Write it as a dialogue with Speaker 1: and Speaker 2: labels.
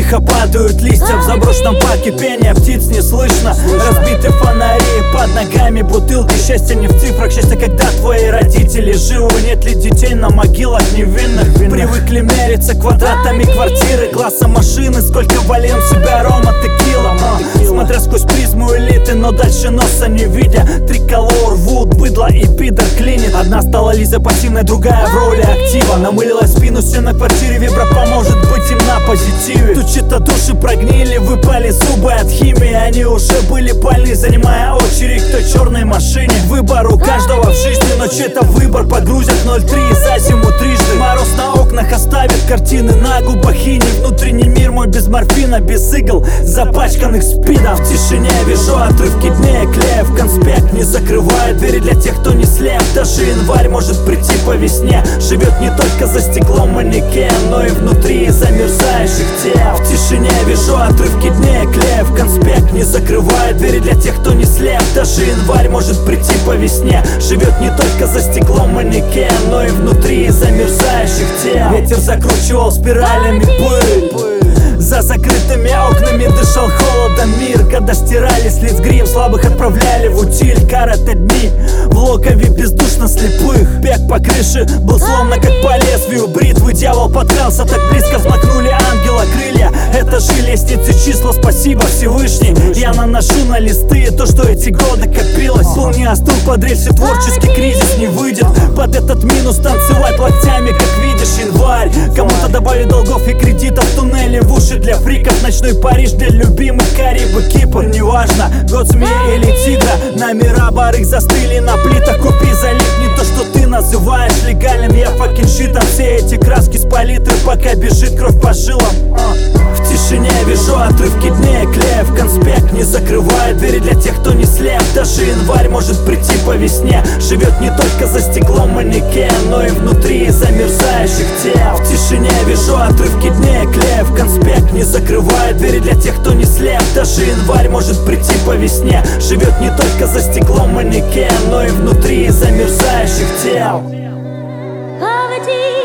Speaker 1: Тихо падают листья в заброшенном парке, пение птиц не слышно. Разбиты фонари, под ногами бутылки. Счастье не в цифрах, счастье, когда твои родители живы. Нет ли детей на могилах невинных? Привыкли мериться квадратами квартиры, класса машины. Сколько вольем в себя рома, текила, смотря сквозь призму элиты, но дальше носа не видя. Триколор, вуд, быдло и пидор клинит. Одна стала Лиза пассивной, другая в роли актива. Намылила спину, все на квартире, вибра поможет быть им на позитиве. Тут чьи-то души прогнили, выпали зубы от химии. Они уже были больны, занимая очередь к той черной машине. Выбор у каждого в жизни, но чей-то выбор погрузят 0,3 за зиму трижды. Мороз на окнах оставит картины на губах и не внутренний мир мой без морфина, без игл, запачканных спидом. В тишине вижу отрывки дней, клея в конспект. Не закрывает двери для тех, кто не слеп. Даже январь может прийти по весне. Живет не только за стеклом манекен, но и внутри замерзающих тел. В тишине вижу отрывки дней, клея в конспект. Не закрывает двери для тех, кто не слеп. Даже январь может прийти по весне. Живет не только за стеклом манекен, но и внутри замерзающих тел. Ветер закручивал спиралями пыль. За закрытыми окнами дышал холодом мир. Когда стирали с лиц грим, слабых отправляли в утиль. Карате дни в логове бездушно слепых. Бег по крыше был словно как по лезвию бритвы. Дьявол подкрался так близко, взмахнули ангела крылья. Это же лестницы числа, спасибо Всевышний. Я наношу на листы то, что эти годы копилось. Пол не остыл под рельсы, творческий кризис не выйдет. Под этот минус танцевать локтями, как видишь, январь. Кому-то добавить долгов и кредитов, туннели в уши для фриков. Ночной Париж для любимых, Карибы, Кипр. Неважно, год змеи или тигра. Номера барыг застыли на плитах. Купи, залипни то, что ты называешь легальным. Я факин щитом, все эти краски с палитры, пока бежит кровь по жилам. В тишине вижу отрывки дней, клея в конспект. Не закрывает двери для тех, кто не слеп. Даже январь может прийти по весне. Живет не только за стеклом манекен, но и внутри замерзающих тел. В тишине вижу отрывки дней, клея в конспект. Не закрывает двери для тех, кто не слеп. Даже январь может прийти по весне. Живет не только за стеклом манекен, но и внутри замерзающих тел.